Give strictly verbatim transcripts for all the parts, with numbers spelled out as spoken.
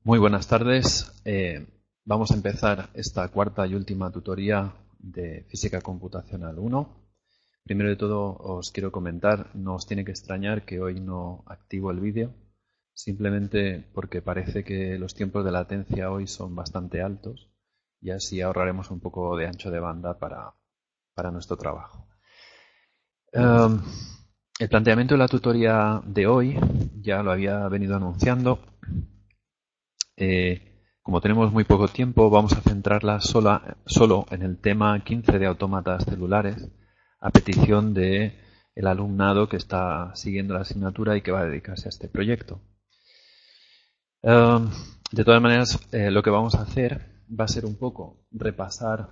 Muy buenas tardes. Eh, vamos a empezar esta cuarta y última tutoría de Física Computacional uno. Primero de todo os quiero comentar, no os tiene que extrañar que hoy no activo el vídeo, simplemente porque parece que los tiempos de latencia hoy son bastante altos y así ahorraremos un poco de ancho de banda para, para nuestro trabajo. Um, el planteamiento de la tutoría de hoy ya lo había venido anunciando. Eh, como tenemos muy poco tiempo, vamos a centrarla sola, solo en el tema quince de autómatas celulares, a petición de el alumnado que está siguiendo la asignatura y que va a dedicarse a este proyecto. Uh, de todas maneras, eh, lo que vamos a hacer va a ser un poco repasar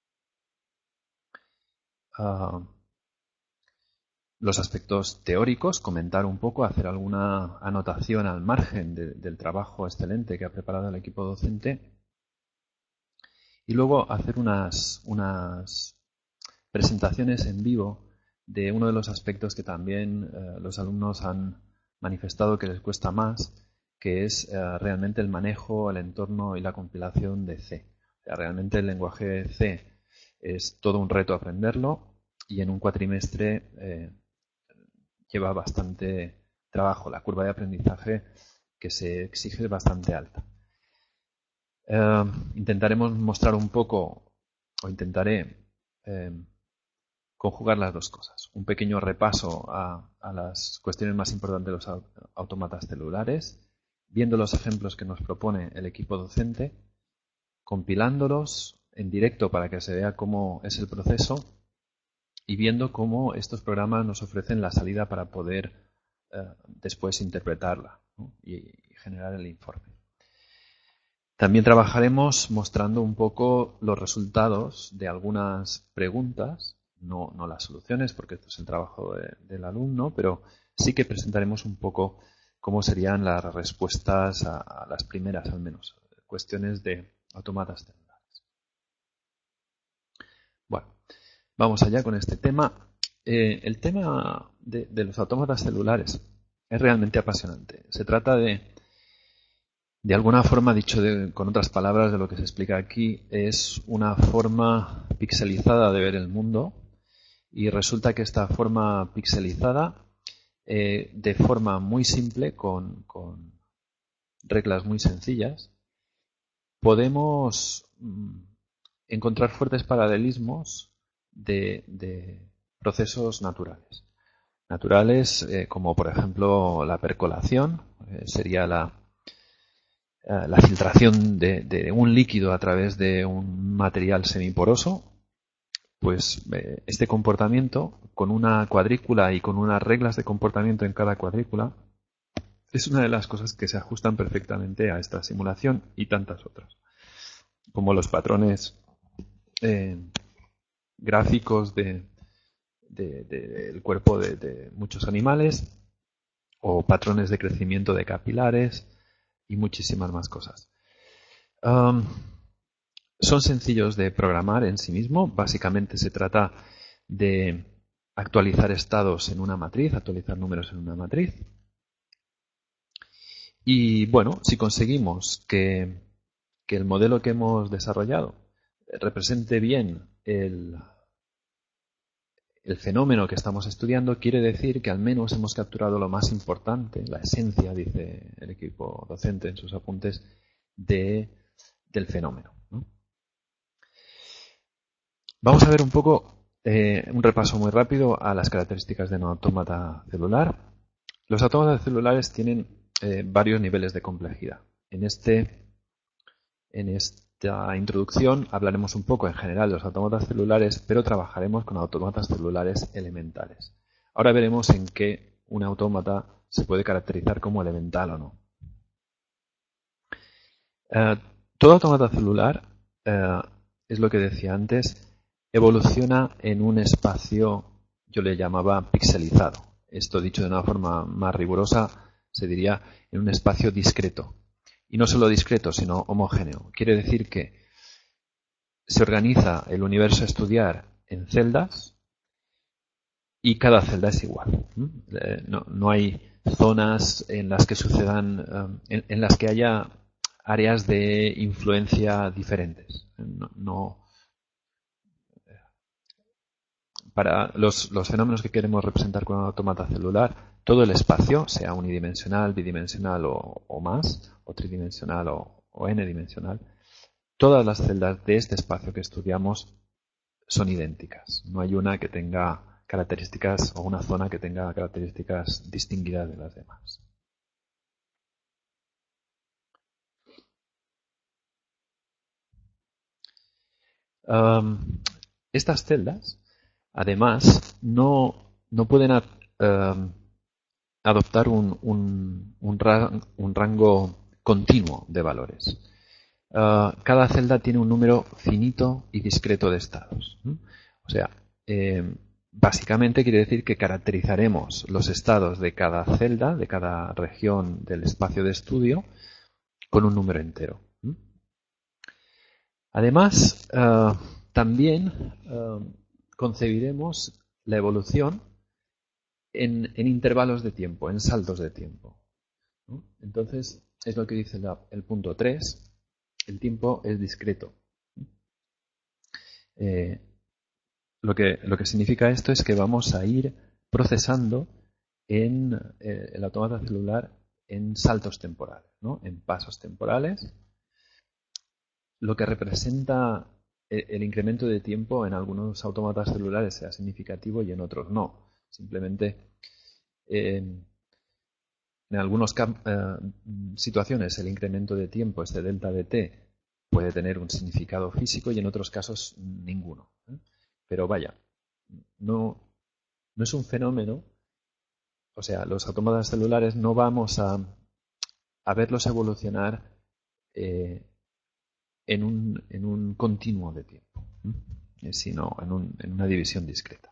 uh, los aspectos teóricos, comentar un poco, hacer alguna anotación al margen de, del trabajo excelente que ha preparado el equipo docente y luego hacer unas, unas presentaciones en vivo de uno de los aspectos que también eh, los alumnos han manifestado que les cuesta más, que es eh, realmente el manejo, el entorno y la compilación de C. O sea, realmente el lenguaje C es todo un reto aprenderlo y en un cuatrimestre eh, lleva bastante trabajo. La curva de aprendizaje que se exige es bastante alta. Eh, intentaremos mostrar un poco, o intentaré eh, conjugar las dos cosas. Un pequeño repaso a, a las cuestiones más importantes de los autómatas celulares, viendo los ejemplos que nos propone el equipo docente, compilándolos en directo para que se vea cómo es el proceso y viendo cómo estos programas nos ofrecen la salida para poder eh, después interpretarla, ¿no? y, y generar el informe. También trabajaremos mostrando un poco los resultados de algunas preguntas, no, no las soluciones, porque esto es el trabajo de, del alumno, pero sí que presentaremos un poco cómo serían las respuestas a, a las primeras, al menos, cuestiones de autómatas celulares. Bueno, vamos allá con este tema. Eh, el tema de, de los autómatas celulares es realmente apasionante. Se trata de De alguna forma, dicho de, con otras palabras de lo que se explica aquí, es una forma pixelizada de ver el mundo y resulta que esta forma pixelizada, eh, de forma muy simple, con, con reglas muy sencillas, podemos mm, encontrar fuertes paralelismos de, de procesos naturales. Naturales eh, como por ejemplo la percolación, eh, sería la la filtración de, de un líquido a través de un material semiporoso, pues eh, este comportamiento, con una cuadrícula y con unas reglas de comportamiento en cada cuadrícula, es una de las cosas que se ajustan perfectamente a esta simulación y tantas otras, como los patrones eh, gráficos de, de, de, del cuerpo de, de muchos animales, o patrones de crecimiento de capilares y muchísimas más cosas. Um, son sencillos de programar en sí mismo. Básicamente se trata de actualizar estados en una matriz, actualizar números en una matriz. Y bueno, si conseguimos que, que el modelo que hemos desarrollado represente bien el, el fenómeno que estamos estudiando, quiere decir que al menos hemos capturado lo más importante, la esencia, dice el equipo docente en sus apuntes, de, del fenómeno, ¿no? Vamos a ver un poco, eh, un repaso muy rápido a las características de un autómata celular. Los autómatas celulares tienen eh, varios niveles de complejidad. En, este, en esta introducción hablaremos un poco en general de los autómatas celulares, pero trabajaremos con autómatas celulares elementales. Ahora veremos en qué un autómata se puede caracterizar como elemental o no. Eh, todo autómata celular, eh, es lo que decía antes, evoluciona en un espacio, yo le llamaba pixelizado. Esto, dicho de una forma más rigurosa, se diría en un espacio discreto. Y no solo discreto, sino homogéneo. Quiere decir que se organiza el universo a estudiar en celdas y cada celda es igual. No, no hay zonas en las que sucedan, en, en las que haya áreas de influencia diferentes. No, no para los, los fenómenos que queremos representar con un autómata celular, todo el espacio, sea unidimensional, bidimensional o, o más, o tridimensional o, o n-dimensional, todas las celdas de este espacio que estudiamos son idénticas. No hay una que tenga características o una zona que tenga características distinguidas de las demás. Um, estas celdas, además, no, no pueden a, um, adoptar un, un, un, ra, un rango continuo de valores. Uh, cada celda tiene un número finito y discreto de estados. ¿Mm? O sea, eh, básicamente quiere decir que caracterizaremos los estados de cada celda, de cada región del espacio de estudio, con un número entero. ¿Mm? Además, uh, también uh, concebiremos la evolución en, en intervalos de tiempo, en saltos de tiempo, ¿no? Entonces, es lo que dice la, el punto tres. El tiempo es discreto. Eh, lo, que, lo que significa esto es que vamos a ir procesando en eh, el autómata celular en saltos temporales, ¿no? En pasos temporales, lo que representa el, el incremento de tiempo en algunos autómatas celulares sea significativo y en otros no. Simplemente eh, en algunas eh, situaciones el incremento de tiempo, este delta de t, puede tener un significado físico y en otros casos ninguno. ¿eh? Pero vaya, no, no es un fenómeno, o sea, los autómatas celulares no vamos a, a verlos evolucionar eh, en, un, en un continuo de tiempo, ¿eh? sino en, un, en una división discreta.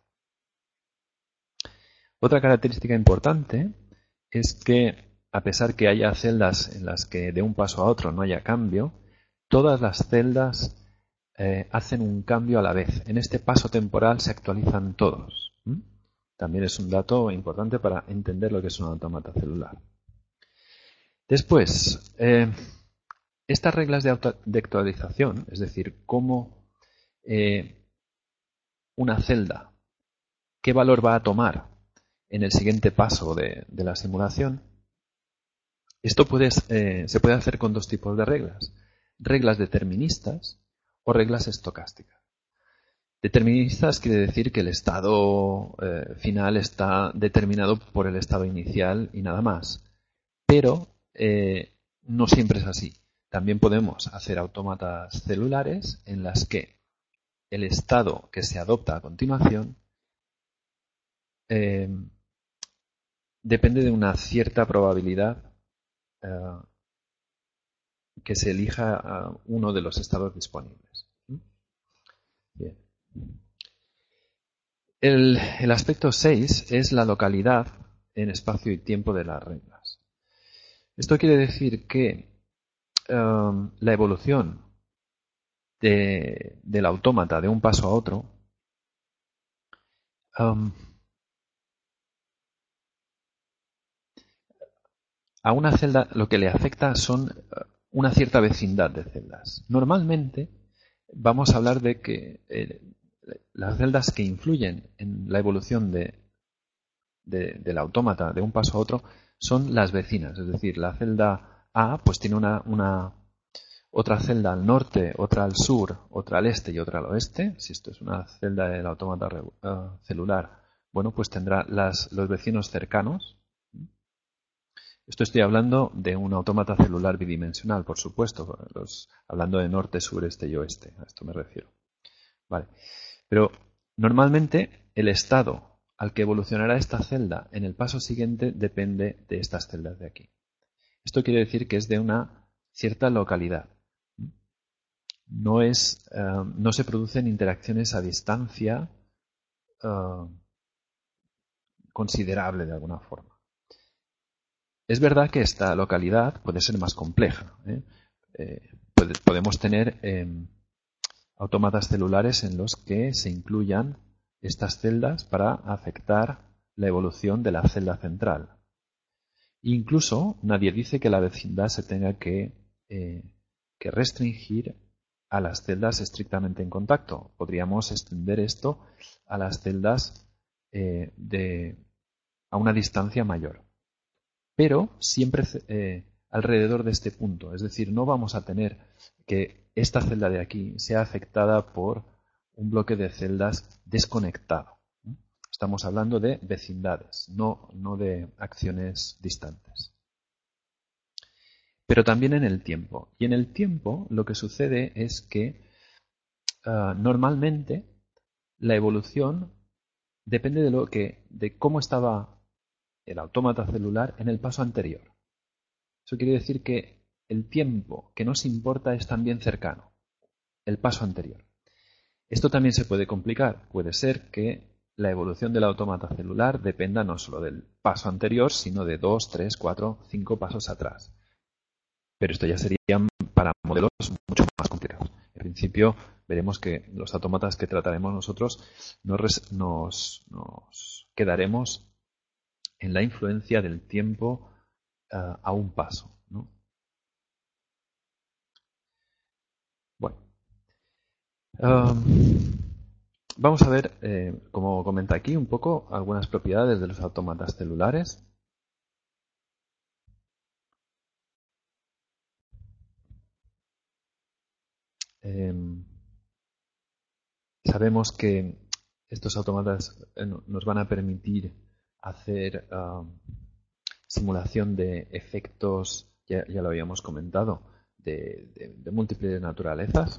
Otra característica importante es que, a pesar que haya celdas en las que de un paso a otro no haya cambio, todas las celdas eh, hacen un cambio a la vez. En este paso temporal se actualizan todos. ¿Mm? También es un dato importante para entender lo que es un autómata celular. Después, eh, estas reglas de, auto de actualización, es decir, cómo eh, una celda, qué valor va a tomar en el siguiente paso de, de la simulación, esto puede, eh, se puede hacer con dos tipos de reglas. Reglas deterministas o reglas estocásticas. Deterministas quiere decir que el estado eh, final está determinado por el estado inicial y nada más. Pero eh, no siempre es así. También podemos hacer autómatas celulares en las que el estado que se adopta a continuación eh, depende de una cierta probabilidad uh, que se elija uh, uno de los estados disponibles. Bien. El, el aspecto seis es la localidad en espacio y tiempo de las reglas. Esto quiere decir que um, la evolución de, del autómata de un paso a otro um, a una celda lo que le afecta son una cierta vecindad de celdas. Normalmente vamos a hablar de que eh, las celdas que influyen en la evolución de, de, del autómata de un paso a otro son las vecinas. Es decir, la celda A pues tiene una, una otra celda al norte, otra al sur, otra al este y otra al oeste. Si esto es una celda del autómata uh, celular, bueno, pues tendrá las, los vecinos cercanos. Esto estoy hablando de un autómata celular bidimensional, por supuesto, los, hablando de norte, sur, este y oeste, a esto me refiero. Vale. Pero normalmente el estado al que evolucionará esta celda en el paso siguiente depende de estas celdas de aquí. Esto quiere decir que es de una cierta localidad. No, es, uh, no se producen interacciones a distancia uh, considerable de alguna forma. Es verdad que esta localidad puede ser más compleja. ¿eh? Eh, puede, podemos tener eh, autómatas celulares en los que se incluyan estas celdas para afectar la evolución de la celda central. Incluso nadie dice que la vecindad se tenga que eh, que restringir a las celdas estrictamente en contacto. Podríamos extender esto a las celdas eh, de, a una distancia mayor. Pero siempre eh, alrededor de este punto. Es decir, no vamos a tener que esta celda de aquí sea afectada por un bloque de celdas desconectado. Estamos hablando de vecindades, no, no de acciones distantes. Pero también en el tiempo. Y en el tiempo lo que sucede es que uh, normalmente la evolución depende de lo que, de cómo estaba el autómata celular en el paso anterior. Eso quiere decir que el tiempo que nos importa es también cercano, el paso anterior. Esto también se puede complicar. Puede ser que la evolución del autómata celular dependa no solo del paso anterior, sino de dos, tres, cuatro, cinco pasos atrás. Pero esto ya serían para modelos mucho más complicados. En principio, veremos que los autómatas que trataremos nosotros nos, nos, nos quedaremos en la influencia del tiempo uh, a un paso, ¿no? Bueno. Um, vamos a ver, eh, como comenta aquí, un poco algunas propiedades de los autómatas celulares. Eh, sabemos que estos autómatas eh, nos van a permitir hacer uh, simulación de efectos, ya, ya lo habíamos comentado, de, de, de múltiples naturalezas.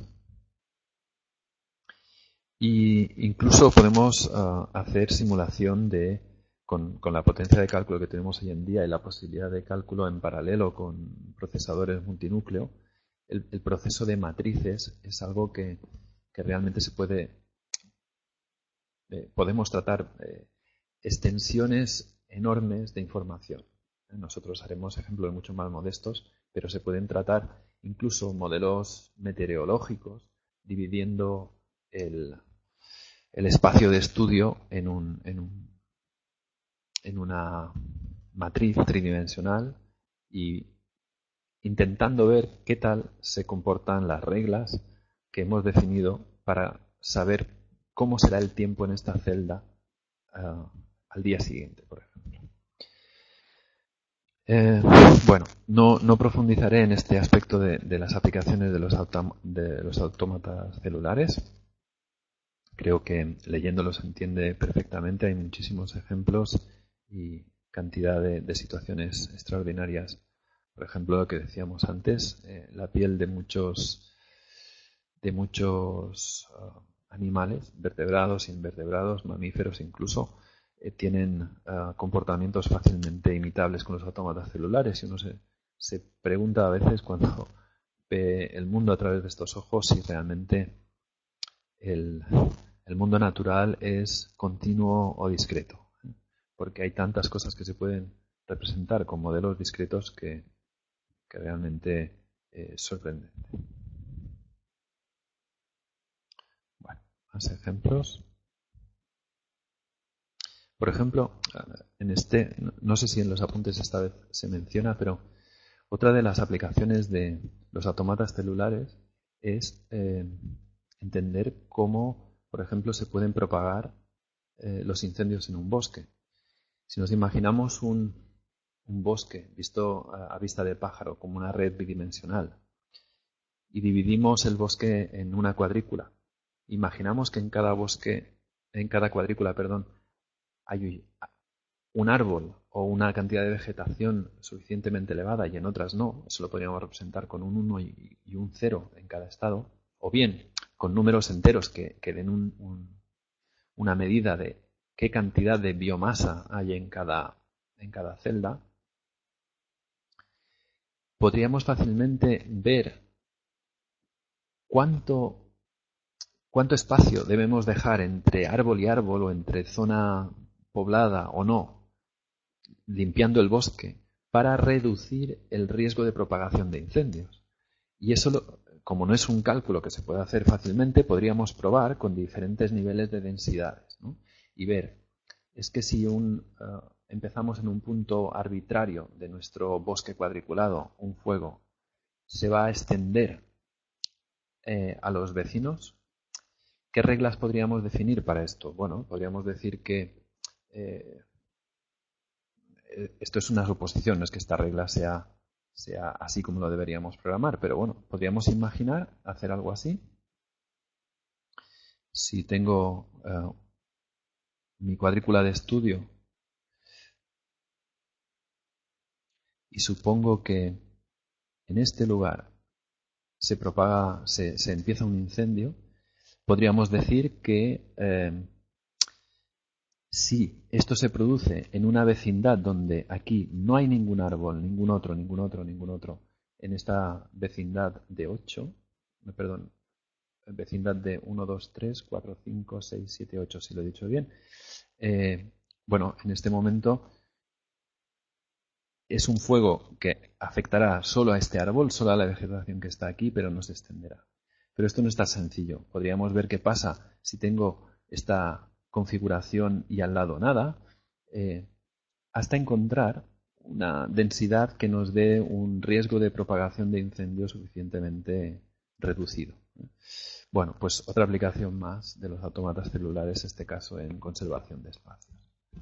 Y incluso podemos uh, hacer simulación de, con, con la potencia de cálculo que tenemos hoy en día y la posibilidad de cálculo en paralelo con procesadores multinúcleo, el, el proceso de matrices es algo que, que realmente se puede, eh, podemos tratar eh, extensiones enormes de información. Nosotros haremos ejemplos mucho más modestos, pero se pueden tratar incluso modelos meteorológicos dividiendo el, el espacio de estudio en, un, en, un, en una matriz tridimensional y intentando ver qué tal se comportan las reglas que hemos definido para saber cómo será el tiempo en esta celda uh, al día siguiente, por ejemplo. Eh, bueno, no, no profundizaré en este aspecto de, de las aplicaciones de los, de los autómatas celulares. Creo que leyéndolo se entiende perfectamente. Hay muchísimos ejemplos y cantidad de, de situaciones extraordinarias. Por ejemplo, lo que decíamos antes, eh, la piel de muchos de muchos uh, animales, vertebrados, invertebrados, mamíferos incluso, eh, tienen uh, comportamientos fácilmente imitables con los autómatas celulares. Y uno se, se pregunta a veces cuando ve el mundo a través de estos ojos si realmente el, el mundo natural es continuo o discreto, ¿eh? Porque hay tantas cosas que se pueden representar con modelos discretos que, que realmente eh, es sorprendente. Bueno, más ejemplos. Por ejemplo, en este, no sé si en los apuntes esta vez se menciona, pero otra de las aplicaciones de los autómatas celulares es eh, entender cómo, por ejemplo, se pueden propagar eh, los incendios en un bosque. Si nos imaginamos un, un bosque visto a, a vista de pájaro como una red bidimensional y dividimos el bosque en una cuadrícula, imaginamos que en cada bosque, en cada cuadrícula, perdón, hay un árbol o una cantidad de vegetación suficientemente elevada y en otras no. Eso lo podríamos representar con un uno y, y un cero en cada estado, o bien con números enteros que, que den un, un, una medida de qué cantidad de biomasa hay en cada, en cada celda. Podríamos fácilmente ver cuánto, cuánto espacio debemos dejar entre árbol y árbol o entre zona poblada o no, limpiando el bosque, para reducir el riesgo de propagación de incendios. Y eso, lo, como no es un cálculo que se puede hacer fácilmente, podríamos probar con diferentes niveles de densidades, ¿no? Y ver, es que si un, uh, empezamos en un punto arbitrario de nuestro bosque cuadriculado, un fuego, se va a extender eh, a los vecinos. ¿Qué reglas podríamos definir para esto? Bueno, podríamos decir que eh, esto es una suposición, no es que esta regla sea, sea así como lo deberíamos programar, pero bueno, podríamos imaginar hacer algo así. Si tengo eh, mi cuadrícula de estudio y supongo que en este lugar se propaga, se, se empieza un incendio, podríamos decir que eh, si esto se produce en una vecindad donde aquí no hay ningún árbol, ningún otro, ningún otro, ningún otro, en esta vecindad de ocho, perdón, vecindad de uno, dos, tres, cuatro, cinco, seis, siete, ocho, si lo he dicho bien, eh, bueno, en este momento es un fuego que afectará solo a este árbol, solo a la vegetación que está aquí, pero no se extenderá. Pero esto no es tan sencillo. Podríamos ver qué pasa si tengo esta configuración y al lado nada, eh, hasta encontrar una densidad que nos dé un riesgo de propagación de incendio suficientemente reducido. Bueno, pues otra aplicación más de los autómatas celulares, en este caso en conservación de espacios.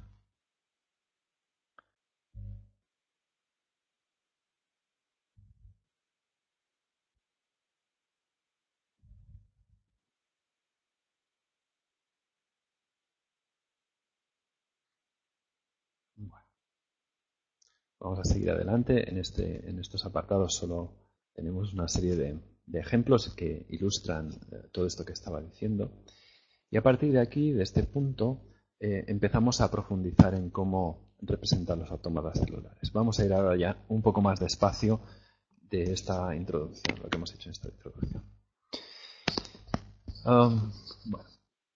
Bueno, vamos a seguir adelante. En, este, en estos apartados solo tenemos una serie de, de ejemplos que ilustran eh, todo esto que estaba diciendo. Y a partir de aquí, de este punto, eh, empezamos a profundizar en cómo representar los autómatas celulares. Vamos a ir ahora ya un poco más despacio de esta introducción, lo que hemos hecho en esta introducción. Um, bueno.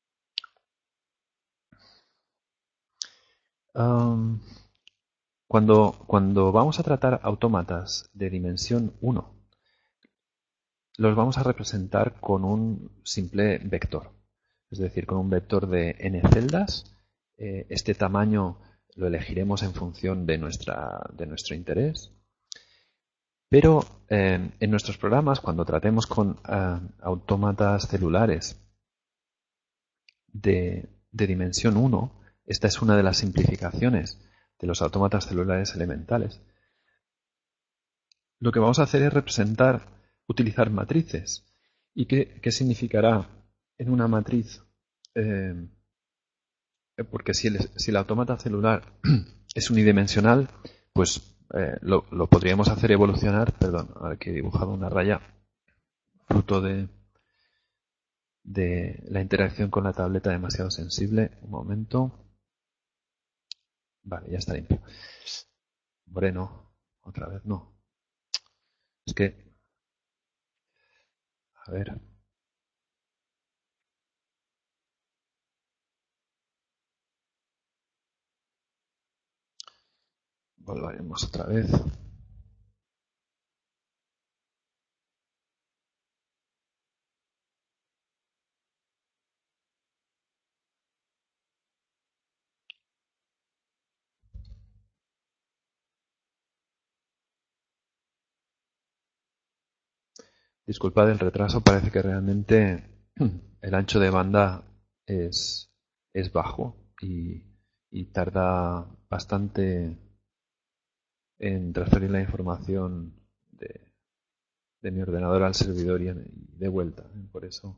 um, cuando, cuando vamos a tratar autómatas de dimensión uno, los vamos a representar con un simple vector. Es decir, con un vector de n celdas. Eh, este tamaño lo elegiremos en función de, nuestra, de nuestro interés. Pero eh, en nuestros programas, cuando tratemos con uh, autómatas celulares de, de dimensión uno, esta es una de las simplificaciones de los autómatas celulares elementales. Lo que vamos a hacer es representar, utilizar matrices. ¿Y qué, qué significará en una matriz? Eh, porque si el, si el autómata celular es unidimensional, pues eh, lo, lo podríamos hacer evolucionar, perdón, ahora que he dibujado una raya, fruto de, de la interacción con la tableta demasiado sensible. Un momento. Vale, ya está limpio. Moreno, otra vez no. Es que, a ver. Volveremos otra vez. Disculpad el retraso, parece que realmente el ancho de banda es, es bajo y, y tarda bastante en transferir la información de, de mi ordenador al servidor y, en, y de vuelta. Por eso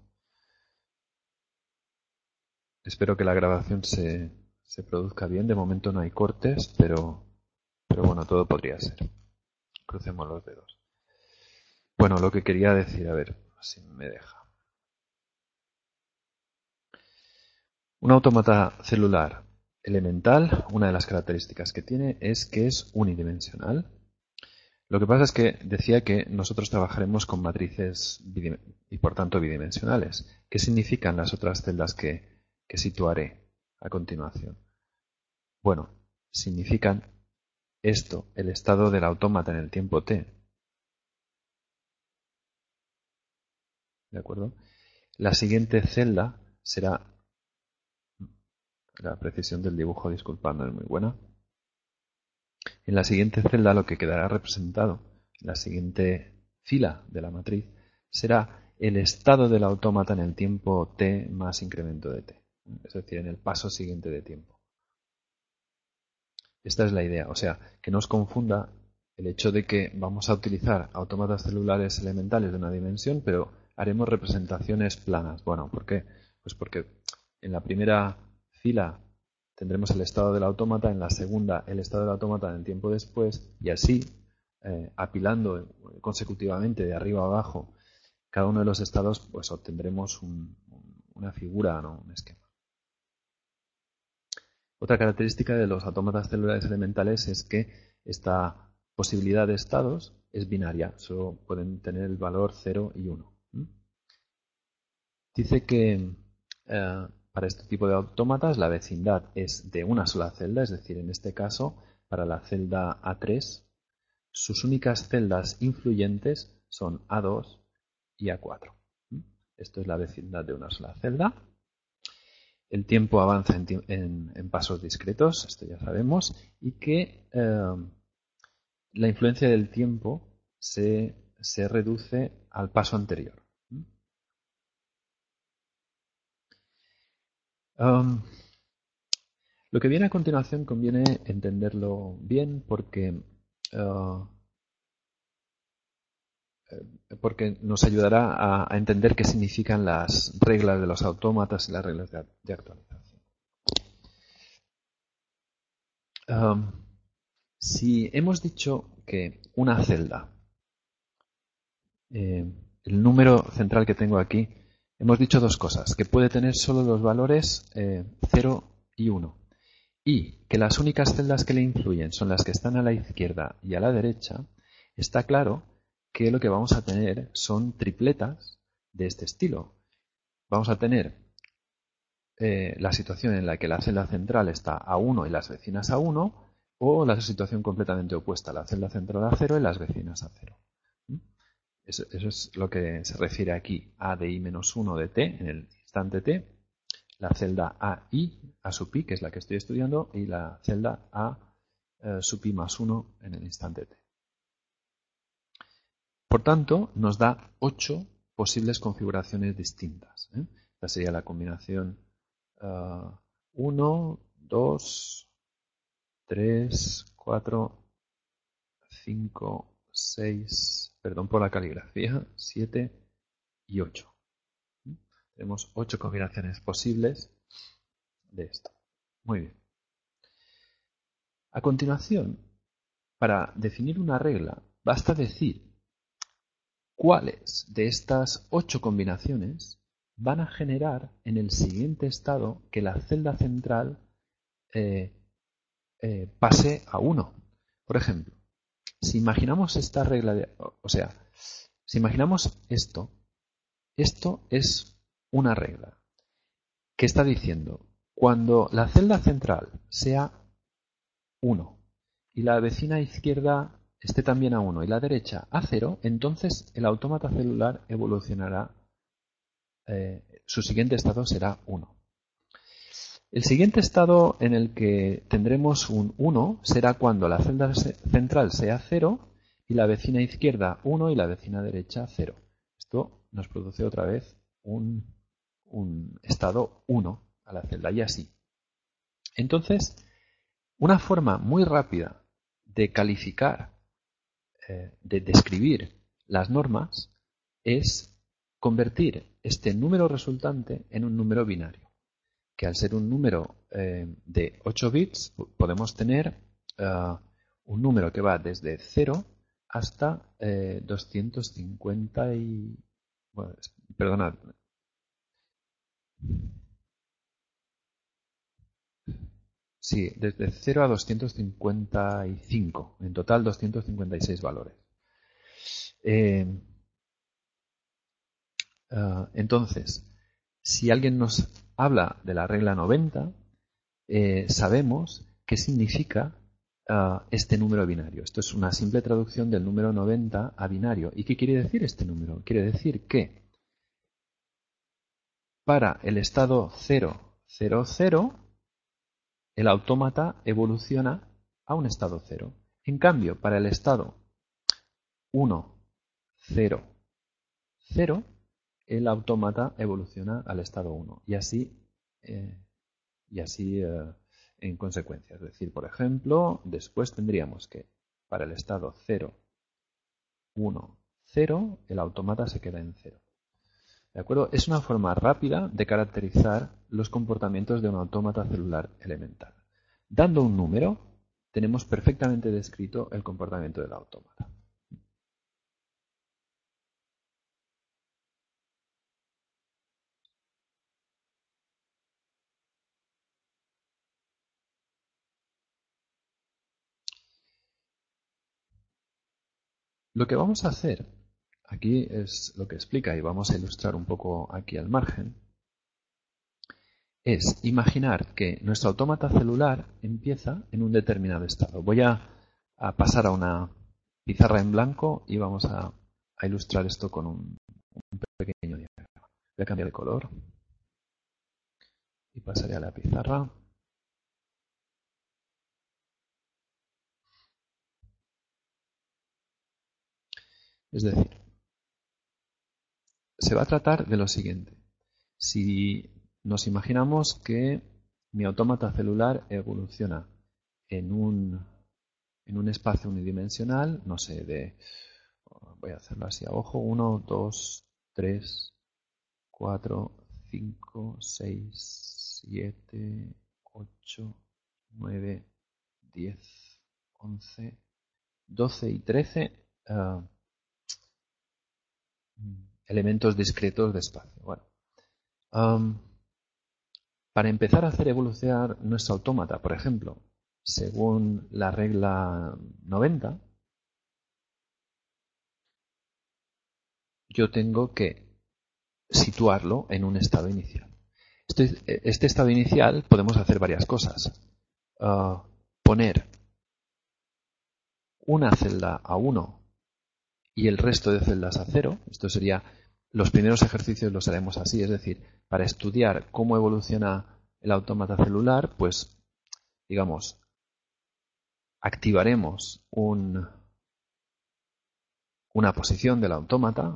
espero que la grabación se, se produzca bien. De momento no hay cortes, pero, pero bueno, todo podría ser. Crucemos los dedos. Bueno, lo que quería decir, a ver si me deja. Un autómata celular elemental, una de las características que tiene es que es unidimensional. Lo que pasa es que decía que nosotros trabajaremos con matrices y por tanto bidimensionales. ¿Qué significan las otras celdas que, que situaré a continuación? Bueno, significan esto, el estado del autómata en el tiempo t. ¿De acuerdo? La siguiente celda será, la precisión del dibujo, disculpad, no es muy buena. En la siguiente celda lo que quedará representado, en la siguiente fila de la matriz será el estado del autómata en el tiempo t más incremento de t, es decir, en el paso siguiente de tiempo. Esta es la idea, o sea, que no os confunda el hecho de que vamos a utilizar autómatas celulares elementales de una dimensión, pero haremos representaciones planas. Bueno, ¿por qué? Pues porque en la primera fila tendremos el estado del autómata, en la segunda el estado del autómata en el tiempo después, y así, eh, apilando consecutivamente de arriba a abajo cada uno de los estados, pues obtendremos un, una figura, ¿no? Un esquema. Otra característica de los autómatas celulares elementales es que esta posibilidad de estados es binaria, solo pueden tener el valor cero y uno. Dice que eh, para este tipo de autómatas la vecindad es de una sola celda, es decir, en este caso, para la celda A tres, sus únicas celdas influyentes son A dos y A cuatro. Esto es la vecindad de una sola celda. El tiempo avanza en, en, en pasos discretos, esto ya sabemos, y que eh, la influencia del tiempo se, se reduce al paso anterior. Um, lo que viene a continuación conviene entenderlo bien porque, uh, porque nos ayudará a, a entender qué significan las reglas de los autómatas y las reglas de, de actualización. Um, si hemos dicho que una celda, eh, el número central que tengo aquí, hemos dicho dos cosas, que puede tener solo los valores eh, cero y uno, y que las únicas celdas que le influyen son las que están a la izquierda y a la derecha, está claro que lo que vamos a tener son tripletas de este estilo. Vamos a tener eh, la situación en la que la celda central está a uno y las vecinas a uno, o la situación completamente opuesta, la celda central a cero y las vecinas a cero. Eso, eso es lo que se refiere aquí a de i menos uno de t en el instante t, la celda a i, a sub i, que es la que estoy estudiando, y la celda a eh, sub i más uno en el instante t. Por tanto, nos da ocho posibles configuraciones distintas. ¿eh? Esta sería la combinación uh, uno, dos, tres, cuatro, cinco, seis, perdón por la caligrafía, siete y ocho. Tenemos ocho combinaciones posibles de esto. Muy bien. A continuación, para definir una regla, basta decir cuáles de estas ocho combinaciones van a generar en el siguiente estado que la celda central eh, eh, pase a uno. Por ejemplo, si imaginamos esta regla, de, o sea, si imaginamos esto, esto es una regla que está diciendo cuando la celda central sea uno y la vecina izquierda esté también a uno y la derecha a cero, entonces el autómata celular evolucionará, eh, su siguiente estado será uno. El siguiente estado en el que tendremos un uno será cuando la celda central sea cero y la vecina izquierda uno y la vecina derecha cero. Esto nos produce otra vez un, un estado uno a la celda y así. Entonces, una forma muy rápida de calificar, eh, de describir las normas, es convertir este número resultante en un número binario, que al ser un número eh, de ocho bits podemos tener uh, un número que va desde cero hasta eh, doscientos cincuenta y... Bueno, perdonad. Sí, desde cero a doscientos cincuenta y cinco. En total doscientos cincuenta y seis valores. Eh, uh, entonces, si alguien nos habla de la regla noventa, eh, sabemos qué significa uh, este número binario. Esto es una simple traducción del número noventa a binario. ¿Y qué quiere decir este número? Quiere decir que para el estado cero, cero, cero, el autómata evoluciona a un estado cero. En cambio, para el estado uno, cero, cero, el autómata evoluciona al estado uno. Y así, eh, y así eh, en consecuencia. Es decir, por ejemplo, después tendríamos que para el estado cero, uno, cero, el autómata se queda en cero. ¿De acuerdo? Es una forma rápida de caracterizar los comportamientos de un autómata celular elemental. Dando un número, tenemos perfectamente descrito el comportamiento del autómata. Lo que vamos a hacer, aquí es lo que explica y vamos a ilustrar un poco aquí al margen, es imaginar que nuestro autómata celular empieza en un determinado estado. Voy a, a pasar a una pizarra en blanco y vamos a, a ilustrar esto con un, un pequeño diagrama. Voy a cambiar de color y pasaré a la pizarra. Es decir, se va a tratar de lo siguiente. Si nos imaginamos que mi autómata celular evoluciona en un, en un espacio unidimensional, no sé, de, voy a hacerlo así a ojo, uno, dos, tres, cuatro, cinco, seis, siete, ocho, nueve, diez, once, doce y trece uh, elementos discretos de espacio. Bueno, um, para empezar a hacer evolucionar nuestro autómata, por ejemplo, según la regla noventa, yo tengo que situarlo en un estado inicial. Este, este estado inicial podemos hacer varias cosas. Uh, poner una celda a uno y el resto de celdas a cero. Esto sería, los primeros ejercicios los haremos así, es decir, para estudiar cómo evoluciona el autómata celular, pues, digamos, activaremos un, una posición del autómata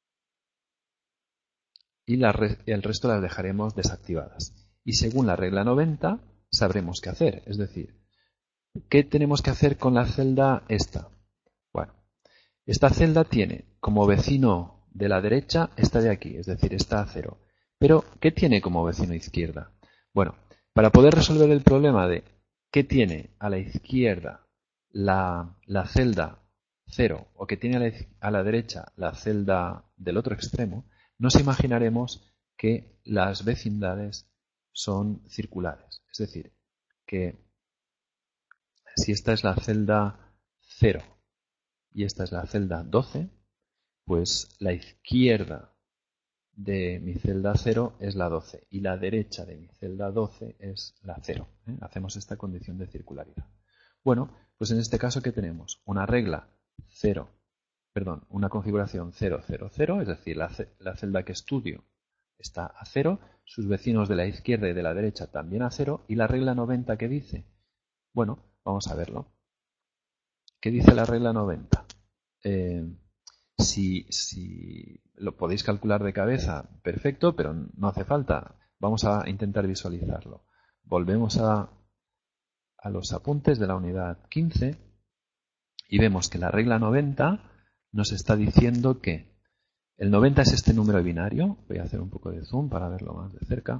y la re, el resto las dejaremos desactivadas. Y según la regla noventa, sabremos qué hacer. Es decir, ¿qué tenemos que hacer con la celda esta? Bueno, esta celda tiene como vecino de la derecha esta de aquí, es decir, está a cero. Pero, ¿qué tiene como vecino izquierda? Bueno, para poder resolver el problema de qué tiene a la izquierda la, la celda cero o que tiene a la, a la derecha la celda del otro extremo, nos imaginaremos que las vecindades son circulares. Es decir, que si esta es la celda cero y esta es la celda doce, pues la izquierda de mi celda cero es la doce y la derecha de mi celda doce es la cero. ¿eh? Hacemos esta condición de circularidad. Bueno, pues en este caso, ¿qué tenemos? Una regla cero, perdón, una configuración cero, cero, cero, es decir, la, la celda que estudio está a cero, sus vecinos de la izquierda y de la derecha también a cero, y la regla noventa, ¿qué dice? Bueno, vamos a verlo. ¿Qué dice la regla noventa? Eh, si, si lo podéis calcular de cabeza, perfecto, pero no hace falta. Vamos a intentar visualizarlo. Volvemos a, a los apuntes de la unidad quince y vemos que la regla noventa nos está diciendo que el noventa es este número binario. Voy a hacer un poco de zoom para verlo más de cerca.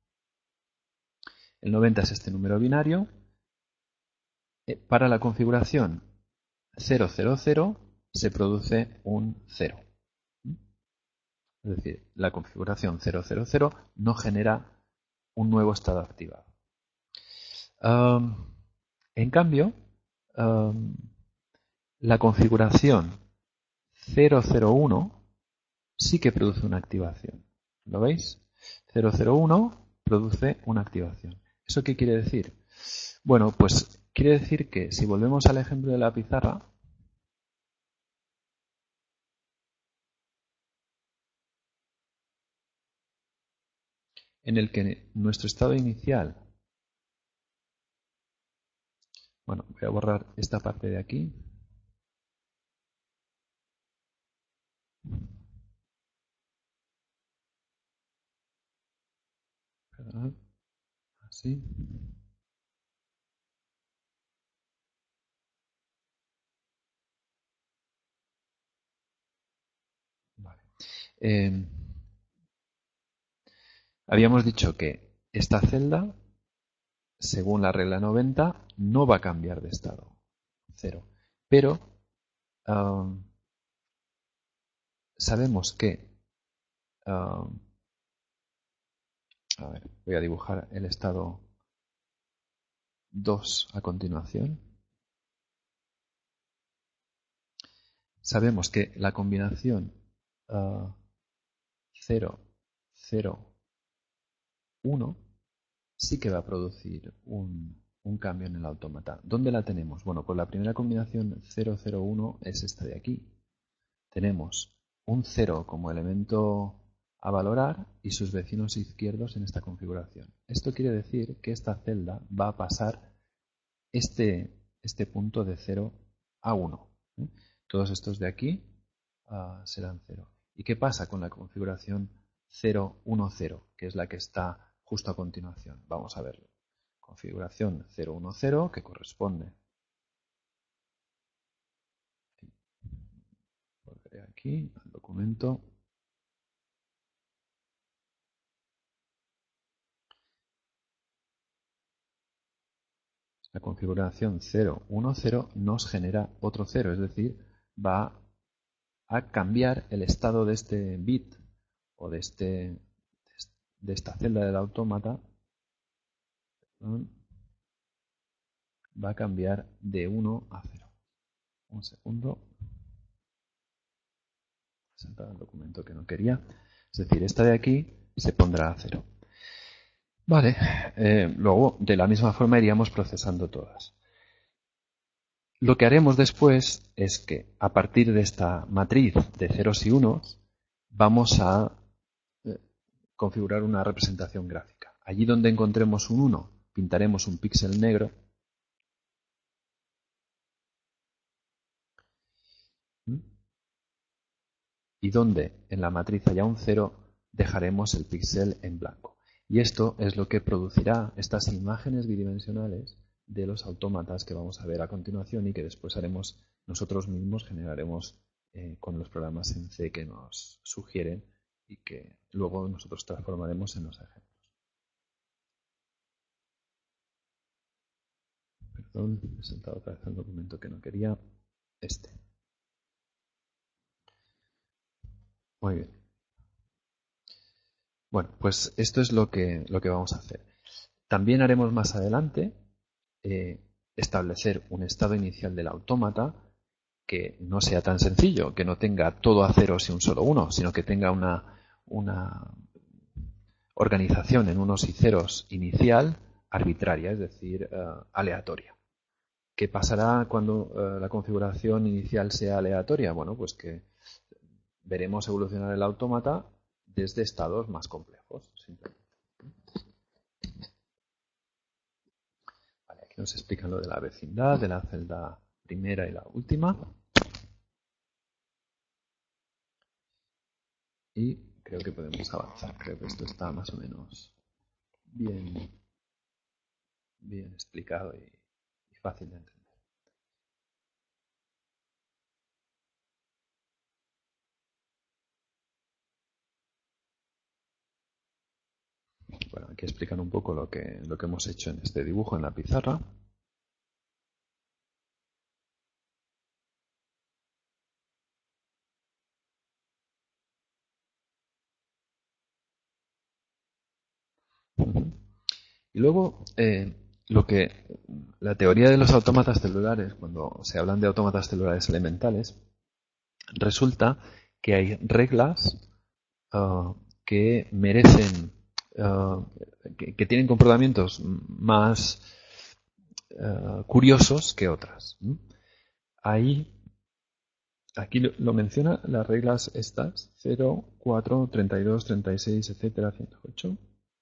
El noventa es este número binario. Para la configuración cero, cero, cero se produce un cero. Es decir, la configuración cero, cero, cero no genera un nuevo estado activado. Um, en cambio, um, la configuración cero, cero, uno sí que produce una activación. ¿Lo veis? cero, cero, uno produce una activación. ¿Eso qué quiere decir? Bueno, pues quiere decir que si volvemos al ejemplo de la pizarra, en el que nuestro estado inicial, bueno, voy a borrar esta parte de aquí, ¿Sí? Vale. Eh, habíamos dicho que esta celda, según la regla noventa, no va a cambiar de estado. Cero. Pero um, sabemos que... Um, a ver, voy a dibujar el estado dos a continuación. Sabemos que la combinación uh, cero, cero, uno sí que va a producir un, un cambio en el autómata. ¿Dónde la tenemos? Bueno, pues la primera combinación cero cero uno es esta de aquí. Tenemos un cero como elemento a valorar y sus vecinos izquierdos en esta configuración. Esto quiere decir que esta celda va a pasar este, este punto de cero a uno. ¿eh? Todos estos de aquí uh, serán cero. ¿Y qué pasa con la configuración cero uno cero, que es la que está justo a continuación? Vamos a verlo. Configuración cero uno cero, que corresponde. Volveré aquí al documento. La configuración cero uno cero nos genera otro cero, es decir, va a cambiar el estado de este bit o de, este, de esta celda del autómata, va a cambiar de uno a cero. Un segundo. Presentar el documento que no quería. Es decir, esta de aquí se pondrá a cero. Vale, eh, luego de la misma forma iríamos procesando todas. Lo que haremos después es que a partir de esta matriz de ceros y unos vamos a eh, configurar una representación gráfica. Allí donde encontremos un uno pintaremos un píxel negro y donde en la matriz haya un cero dejaremos el píxel en blanco. Y esto es lo que producirá estas imágenes bidimensionales de los autómatas que vamos a ver a continuación y que después haremos nosotros mismos, generaremos eh, con los programas en C que nos sugieren y que luego nosotros transformaremos en los ejemplos. Perdón, he presentado otra vez el documento que no quería. Este. Muy bien. Bueno, pues esto es lo que, lo que vamos a hacer. También haremos más adelante eh, establecer un estado inicial del autómata que no sea tan sencillo, que no tenga todo a ceros y un solo uno, sino que tenga una, una organización en unos y ceros inicial arbitraria, es decir, uh, aleatoria. ¿Qué pasará cuando uh, la configuración inicial sea aleatoria? Bueno, pues que veremos evolucionar el autómata desde estados más complejos, simplemente. Vale, aquí nos explican lo de la vecindad, de la celda primera y la última. Y creo que podemos avanzar. Creo que esto está más o menos bien, bien explicado y, y fácil de entender. Bueno, aquí explican un poco lo que, lo que hemos hecho en este dibujo en la pizarra. Uh-huh. Y luego, eh, lo que la teoría de los autómatas celulares, cuando se hablan de autómatas celulares elementales, resulta que hay reglas uh, que merecen, uh, que, que tienen comportamientos más uh, curiosos que otras. ¿Mm? Ahí, aquí lo, lo menciona las reglas estas, cero, cuatro, treinta y dos, treinta y seis, etcétera, ciento ocho.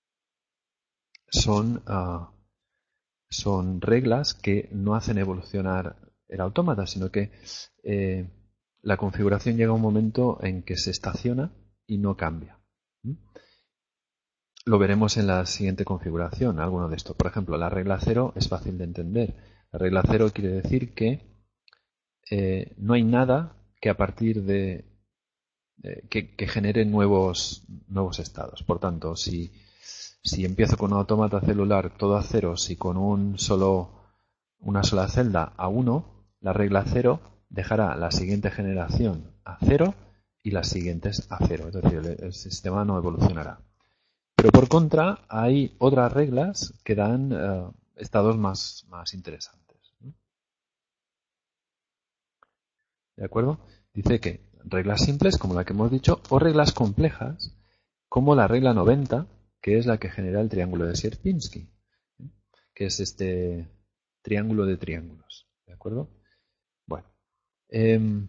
Son, uh, son reglas que no hacen evolucionar el autómata, sino que eh, la configuración llega a un momento en que se estaciona y no cambia. ¿Mm? lo veremos en la siguiente configuración, alguno de esto. Por ejemplo, la regla cero es fácil de entender. La regla cero quiere decir que eh, no hay nada que a partir de eh, que, que genere nuevos, nuevos estados. Por tanto, si, si empiezo con un autómata celular todo a ceros y con un solo, una sola celda a uno, la regla cero dejará la siguiente generación a cero y las siguientes a cero. Es decir, el, el sistema no evolucionará. Pero por contra, hay otras reglas que dan eh, estados más, más interesantes, ¿no? ¿De acuerdo? Dice que reglas simples, como la que hemos dicho, o reglas complejas, como la regla noventa, que es la que genera el triángulo de Sierpinski, ¿eh? Que es este triángulo de triángulos. ¿De acuerdo? Bueno. Eh,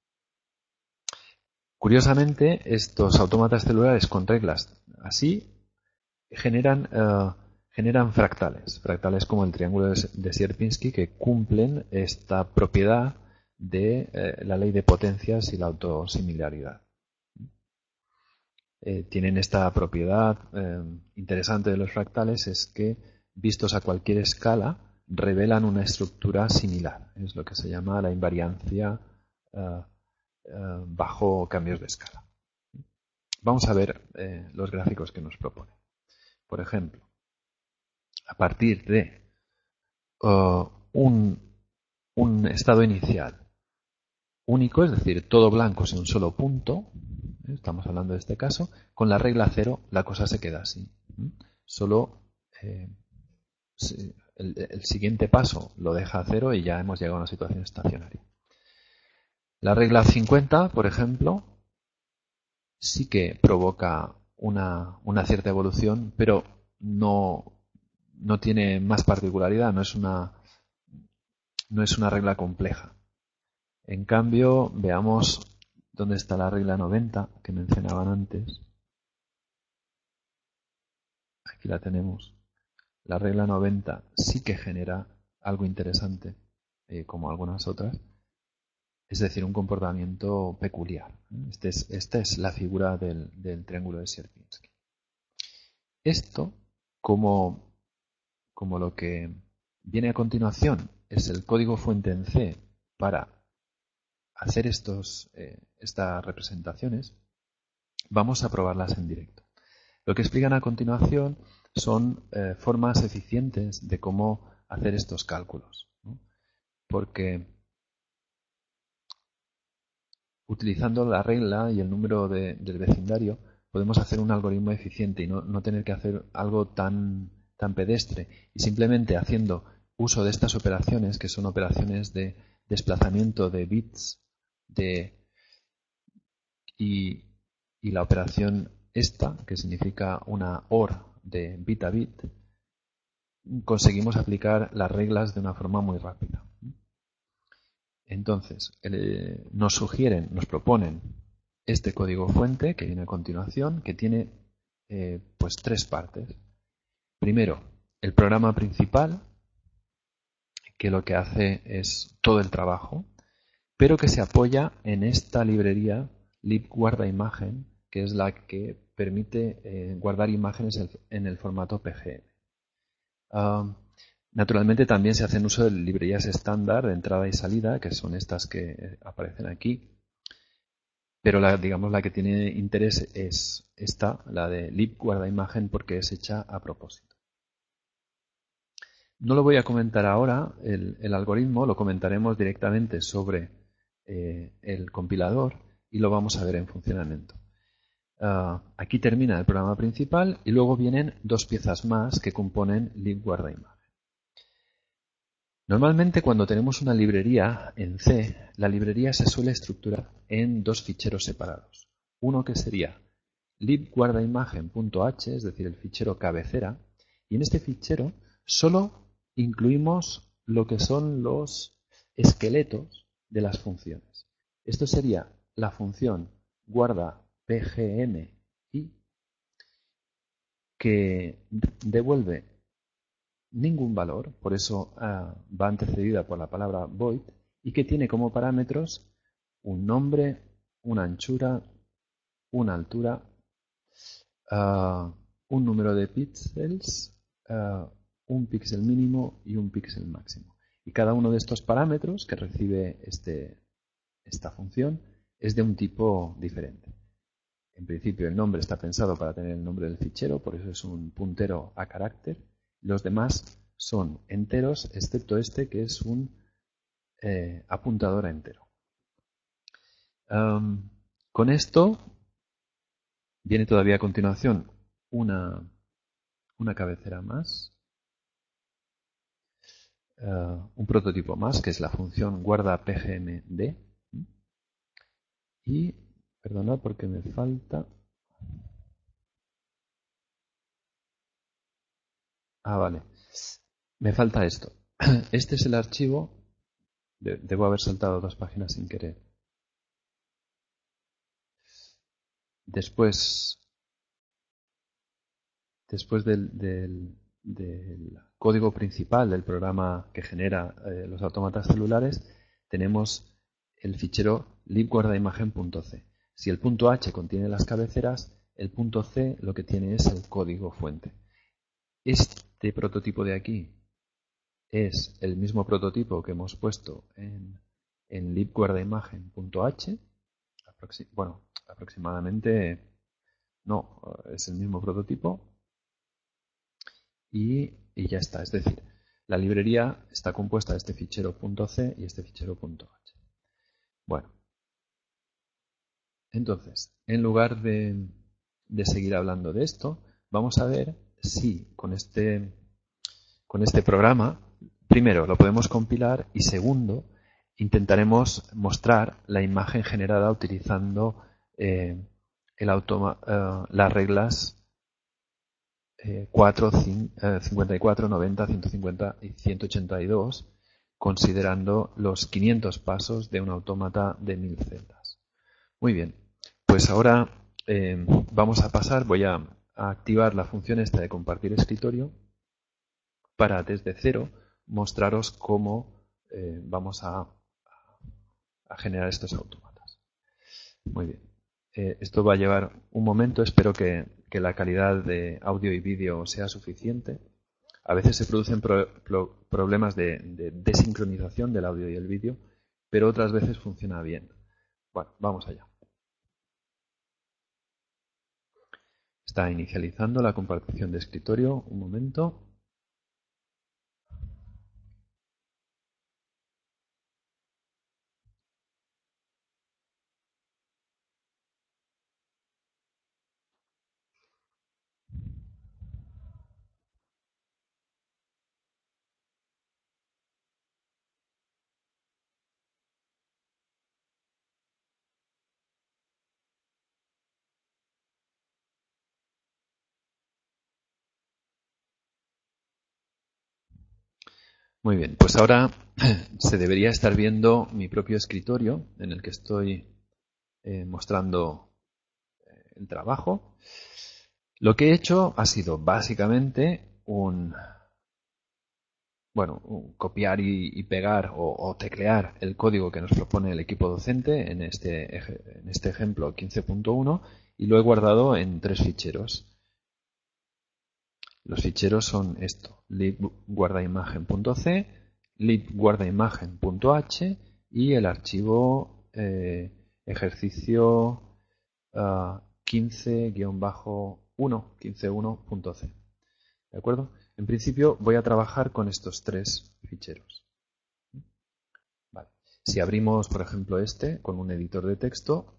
curiosamente, estos autómatas celulares con reglas así generan, uh, generan fractales, fractales como el triángulo de, de Sierpinski, que cumplen esta propiedad de eh, la ley de potencias y la autosimilaridad. Eh, tienen esta propiedad eh, interesante de los fractales, es que vistos a cualquier escala revelan una estructura similar. Es lo que se llama la invariancia uh, uh, bajo cambios de escala. Vamos a ver eh, los gráficos que nos propone. Por ejemplo, a partir de uh, un, un estado inicial único, es decir, todo blanco sin un solo punto, ¿eh? Estamos hablando de este caso, con la regla cero la cosa se queda así. ¿eh? Solo eh, el, el siguiente paso lo deja a cero y ya hemos llegado a una situación estacionaria. La regla cincuenta, por ejemplo, sí que provoca una, una cierta evolución, pero no, no tiene más particularidad, no es una, no es una regla compleja. En cambio, veamos dónde está la regla noventa que mencionaban antes. Aquí la tenemos. La regla noventa sí que genera algo interesante, eh, como algunas otras, es decir, un comportamiento peculiar. Este es, esta es la figura del, del triángulo de Sierpinski. Esto, como, como lo que viene a continuación es el código fuente en C para hacer estos, eh, estas representaciones, vamos a probarlas en directo. Lo que explican a continuación son eh, formas eficientes de cómo hacer estos cálculos, ¿no? Porque utilizando la regla y el número de, del vecindario podemos hacer un algoritmo eficiente y no, no tener que hacer algo tan, tan pedestre. Y simplemente haciendo uso de estas operaciones, que son operaciones de desplazamiento de bits de, y, y la operación esta, que significa una O R de bit a bit, conseguimos aplicar las reglas de una forma muy rápida. Entonces, eh, nos sugieren, nos proponen este código fuente que viene a continuación, que tiene eh, pues tres partes. Primero, el programa principal, que lo que hace es todo el trabajo, pero que se apoya en esta librería libguardaimagen, que es la que permite eh, guardar imágenes en el formato P G M. Uh, naturalmente también se hacen uso de librerías estándar de entrada y salida, que son estas que aparecen aquí, pero la, digamos la que tiene interés es esta, la de libguardaimagen, porque es hecha a propósito. No lo voy a comentar ahora, el, el algoritmo lo comentaremos directamente sobre eh, el compilador y lo vamos a ver en funcionamiento. Uh, aquí termina el programa principal y luego vienen dos piezas más que componen libguardaimagen. Normalmente cuando tenemos una librería en C, la librería se suele estructurar en dos ficheros separados. Uno que sería libguardaimagen.h, es decir, el fichero cabecera, y en este fichero solo incluimos lo que son los esqueletos de las funciones. Esto sería la función guarda pgmi, que devuelve ningún valor, por eso uh, va antecedida por la palabra void, y que tiene como parámetros un nombre, una anchura, una altura uh, un número de píxeles, uh, un píxel mínimo y un píxel máximo. Y cada uno de estos parámetros que recibe este, esta función es de un tipo diferente. En principio el nombre está pensado para tener el nombre del fichero, por eso es un puntero a carácter. Los demás son enteros, excepto este que es un eh, apuntador a entero. Um, con esto viene todavía a continuación una, una cabecera más, uh, un prototipo más, que es la función guarda pgmd. Y, perdonad porque me falta... Ah, vale. Me falta esto. Este es el archivo. Debo haber saltado dos páginas sin querer. Después, después del, del, del código principal del programa que genera eh, los autómatas celulares, tenemos el fichero libguardaimagen.c. Si el punto H contiene las cabeceras, el punto C lo que tiene es el código fuente. Este prototipo de aquí es el mismo prototipo que hemos puesto en, en libguardaimagen.h. Aproxi- bueno, aproximadamente no, es el mismo prototipo y, y ya está. Es decir, la librería está compuesta de este fichero .c y este fichero .h. Bueno, entonces, en lugar de, de seguir hablando de esto, vamos a ver si con este, con este programa, primero, lo podemos compilar y segundo, intentaremos mostrar la imagen generada utilizando eh, el automa, eh, las reglas eh, cuatro, cincuenta y cuatro, noventa, ciento cincuenta y ciento ochenta y dos, considerando los quinientos pasos de un autómata de mil celdas. Muy bien, pues ahora eh, vamos a pasar, voy a, a activar la función esta de compartir escritorio para desde cero mostraros cómo eh, vamos a, a generar estos autómatas. Muy bien. Eh, esto va a llevar un momento, espero que, que la calidad de audio y vídeo sea suficiente. A veces se producen pro, pro, problemas de, de desincronización del audio y el vídeo, pero otras veces funciona bien. Bueno, vamos allá. Está inicializando la compartición de escritorio. Un momento. Muy bien, pues ahora se debería estar viendo mi propio escritorio en el que estoy eh, mostrando el trabajo. Lo que he hecho ha sido básicamente un, bueno, un copiar y, y pegar o, o teclear el código que nos propone el equipo docente en este, en este ejemplo quince punto uno y lo he guardado en tres ficheros. Los ficheros son esto, libguardaimagen.c, libguardaimagen.h y el archivo eh, ejercicio uh, quince guión uno, quince uno punto c. ¿De acuerdo? En principio voy a trabajar con estos tres ficheros. Vale. Si abrimos, por ejemplo, este con un editor de texto,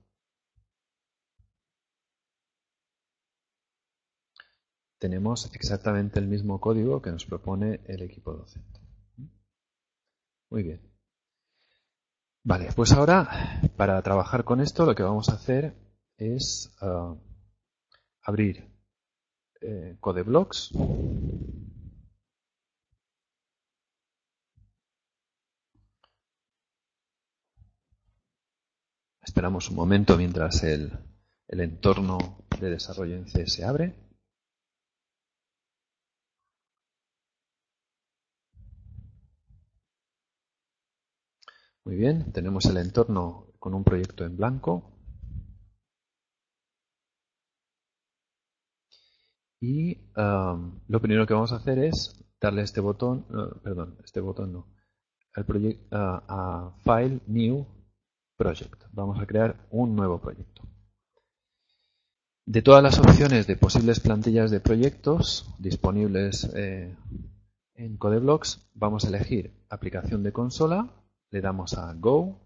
tenemos exactamente el mismo código que nos propone el equipo docente. Muy bien. Vale, pues ahora, para trabajar con esto, lo que vamos a hacer es uh, abrir eh, CodeBlocks. Esperamos un momento mientras el, el entorno de desarrollo en C se abre. Muy bien, tenemos el entorno con un proyecto en blanco. Y um, lo primero que vamos a hacer es darle este botón, uh, perdón, este botón no, al proyecto, uh, a File, New, Project. Vamos a crear un nuevo proyecto. De todas las opciones de posibles plantillas de proyectos disponibles eh, en CodeBlocks, vamos a elegir aplicación de consola, le damos a Go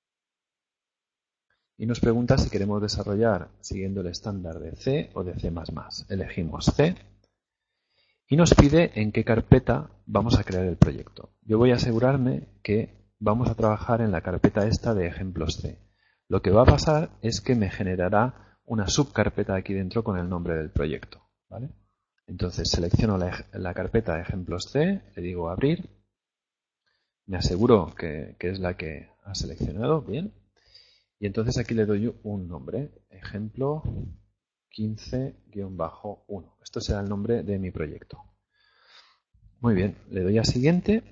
y nos pregunta si queremos desarrollar siguiendo el estándar de C o de C más más. Elegimos C y nos pide en qué carpeta vamos a crear el proyecto. Yo voy a asegurarme que vamos a trabajar en la carpeta esta de ejemplos C. Lo que va a pasar es que me generará una subcarpeta aquí dentro con el nombre del proyecto, ¿vale? Entonces selecciono la, la carpeta de ejemplos C, le digo abrir, me aseguro que, que es la que ha seleccionado, bien, y entonces aquí le doy un nombre, ejemplo quince guión bajo uno. Esto será el nombre de mi proyecto. Muy bien, le doy a siguiente,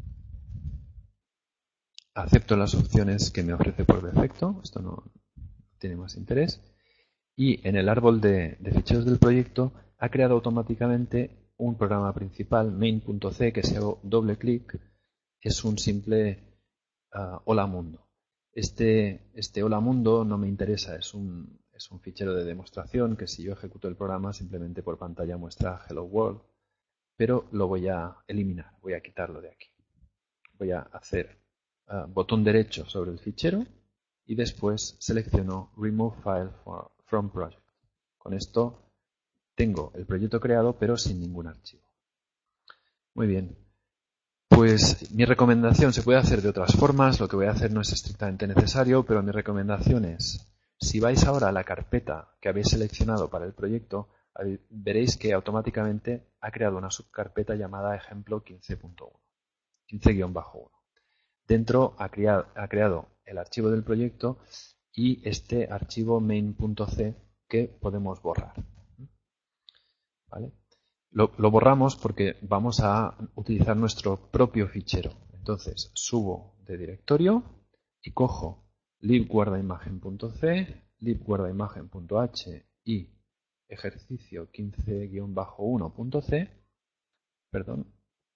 acepto las opciones que me ofrece por defecto, esto no tiene más interés, y en el árbol de, de ficheros del proyecto ha creado automáticamente un programa principal, main.c, que si hago doble clic es un simple uh, hola mundo. Este, este hola mundo no me interesa, es un, es un fichero de demostración que si yo ejecuto el programa simplemente por pantalla muestra hello world, pero lo voy a eliminar, voy a quitarlo de aquí. Voy a hacer uh, botón derecho sobre el fichero y después selecciono Remove File for, from Project. Con esto tengo el proyecto creado pero sin ningún archivo. Muy bien. Pues mi recomendación se puede hacer de otras formas, lo que voy a hacer no es estrictamente necesario, pero mi recomendación es, si vais ahora a la carpeta que habéis seleccionado para el proyecto, veréis que automáticamente ha creado una subcarpeta llamada ejemplo quince punto uno, quince guión bajo uno. Dentro ha creado, ha creado el archivo del proyecto y este archivo main.c que podemos borrar. ¿Vale? Lo, lo borramos porque vamos a utilizar nuestro propio fichero. Entonces subo de directorio y cojo libguardaimagen.c, libguardaimagen.h y ejercicio quince guión bajo uno punto c, perdón,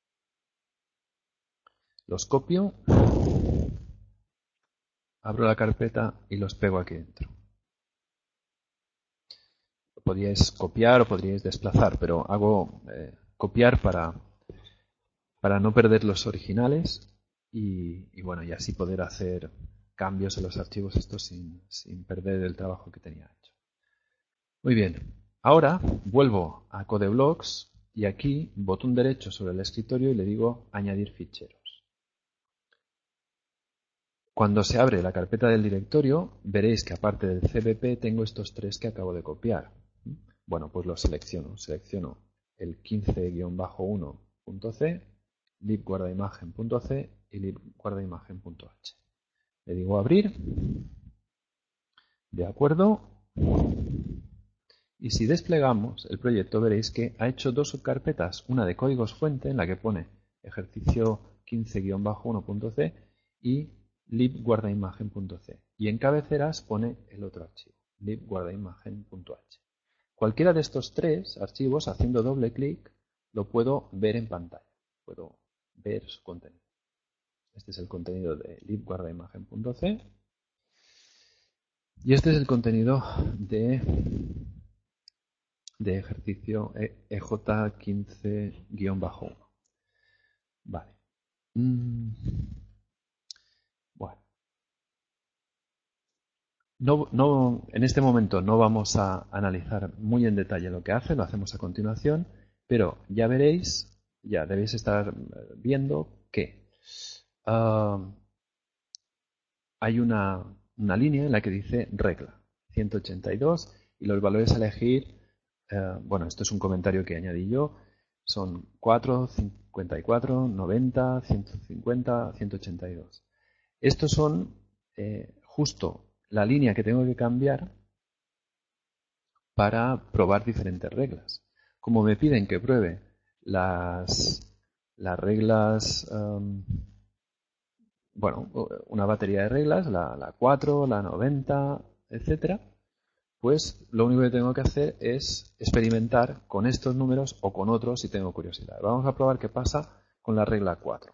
los copio, abro la carpeta y los pego aquí dentro. Lo podríais copiar o podríais desplazar, pero hago eh, copiar para, para no perder los originales y, y bueno, y así poder hacer cambios en los archivos estos sin, sin perder el trabajo que tenía hecho. Muy bien, ahora vuelvo a CodeBlocks y aquí botón derecho sobre el escritorio y le digo añadir ficheros. Cuando se abre la carpeta del directorio, veréis que aparte del C B P tengo estos tres que acabo de copiar. Bueno, pues los selecciono. Selecciono el quince guión bajo uno punto c, libguardaimagen.c y libguardaimagen.h. Le digo abrir. De acuerdo. Y si desplegamos el proyecto veréis que ha hecho dos subcarpetas, una de códigos fuente en la que pone ejercicio quince guión bajo uno punto c y libguardaimagen.c. Y en cabeceras pone el otro archivo, libguardaimagen.h. Cualquiera de estos tres archivos, haciendo doble clic, lo puedo ver en pantalla. Puedo ver su contenido. Este es el contenido de libguardaimagen.c y este es el contenido de, de ejercicio E J quince guión bajo uno. Vale. Mm. Bueno. No, no, en este momento no vamos a analizar muy en detalle lo que hace, lo hacemos a continuación, pero ya veréis, ya debéis estar viendo que uh, hay una, una línea en la que dice regla ciento ochenta y dos y los valores a elegir, uh, bueno, esto es un comentario que añadí yo, son cuatro, cincuenta y cuatro, noventa, ciento cincuenta, ciento ochenta y dos. Estos son eh, justo la línea que tengo que cambiar para probar diferentes reglas. Como me piden que pruebe las, las reglas, um, bueno, una batería de reglas, la, la cuatro, la noventa, etcétera, pues lo único que tengo que hacer es experimentar con estos números o con otros si tengo curiosidad. Vamos a probar qué pasa con la regla cuatro.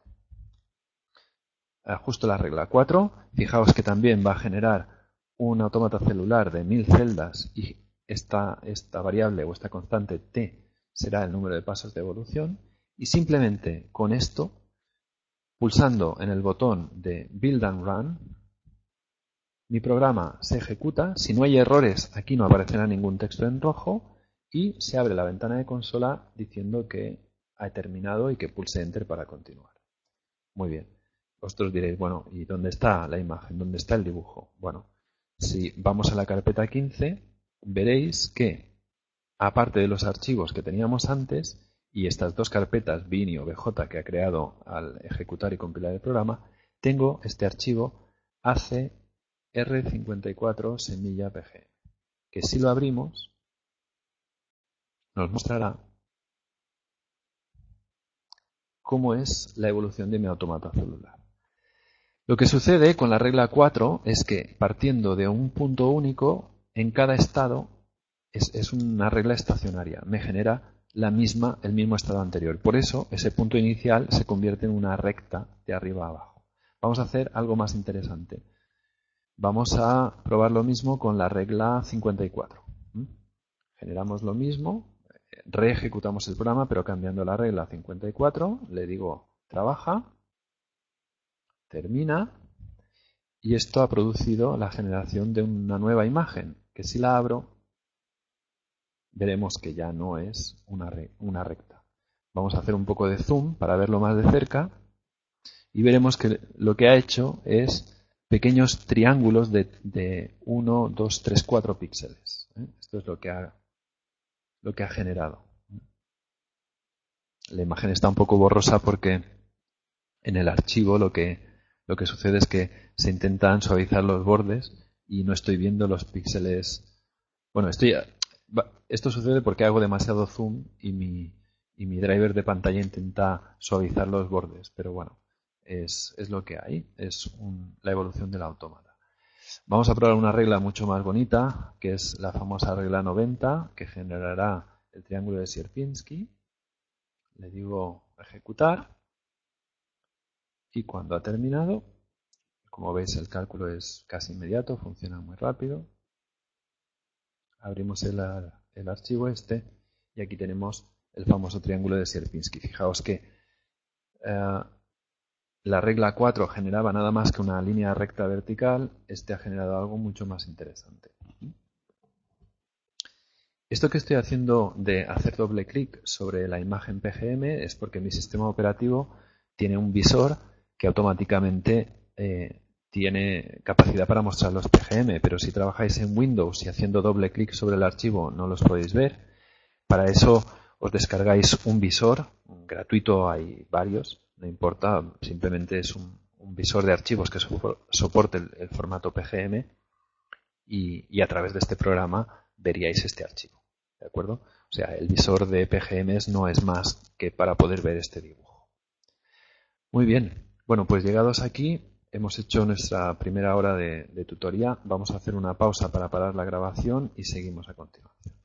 Ajusto la regla cuatro. Fijaos que también va a generar un autómata celular de mil celdas y esta, esta variable o esta constante t será el número de pasos de evolución. Y simplemente con esto, pulsando en el botón de Build and Run, mi programa se ejecuta. Si no hay errores, aquí no aparecerá ningún texto en rojo y se abre la ventana de consola diciendo que ha terminado y que pulse Enter para continuar. Muy bien. Vosotros diréis, bueno, ¿y dónde está la imagen? ¿Dónde está el dibujo? Bueno, si vamos a la carpeta quince, veréis que, aparte de los archivos que teníamos antes y estas dos carpetas bin y obj que ha creado al ejecutar y compilar el programa, tengo este archivo A C R cincuenta y cuatro semilla P G, que si lo abrimos nos mostrará cómo es la evolución de mi autómata celular. Lo que sucede con la regla cuatro es que, partiendo de un punto único, en cada estado es, es una regla estacionaria, me genera la misma, el mismo estado anterior. Por eso ese punto inicial se convierte en una recta de arriba a abajo. Vamos a hacer algo más interesante. Vamos a probar lo mismo con la regla cincuenta y cuatro. Generamos lo mismo, reejecutamos el programa, pero cambiando la regla cincuenta y cuatro, le digo trabaja, termina, y esto ha producido la generación de una nueva imagen, que si la abro, veremos que ya no es una, re, una recta. Vamos a hacer un poco de zoom para verlo más de cerca, y veremos que lo que ha hecho es pequeños triángulos de, de uno, dos, tres, cuatro píxeles. ¿eh? Esto es lo que ha, lo que ha generado. La imagen está un poco borrosa porque en el archivo lo que, lo que sucede es que se intentan suavizar los bordes y no estoy viendo los píxeles. Bueno, estoy, esto sucede porque hago demasiado zoom y mi, y mi driver de pantalla intenta suavizar los bordes, pero bueno, es, es lo que hay, es un, la evolución del autómata. Vamos a probar una regla mucho más bonita, que es la famosa regla noventa, que generará el triángulo de Sierpinski. Le digo ejecutar y cuando ha terminado, como veis el cálculo es casi inmediato, funciona muy rápido. Abrimos el, el archivo este y aquí tenemos el famoso triángulo de Sierpinski. Fijaos que eh, la regla cuatro generaba nada más que una línea recta vertical, este ha generado algo mucho más interesante. Esto que estoy haciendo de hacer doble clic sobre la imagen P G M es porque mi sistema operativo tiene un visor que automáticamente eh, tiene capacidad para mostrar los P G M, pero si trabajáis en Windows y haciendo doble clic sobre el archivo no los podéis ver. Para eso os descargáis un visor gratuito, hay varios, no importa, simplemente es un, un visor de archivos que soporte el, el formato P G M y, y a través de este programa veríais este archivo, ¿de acuerdo? O sea, el visor de P G Ms no es más que para poder ver este dibujo. Muy bien, bueno, pues llegados aquí hemos hecho nuestra primera hora de, de tutoría. Vamos a hacer una pausa para parar la grabación y seguimos a continuación.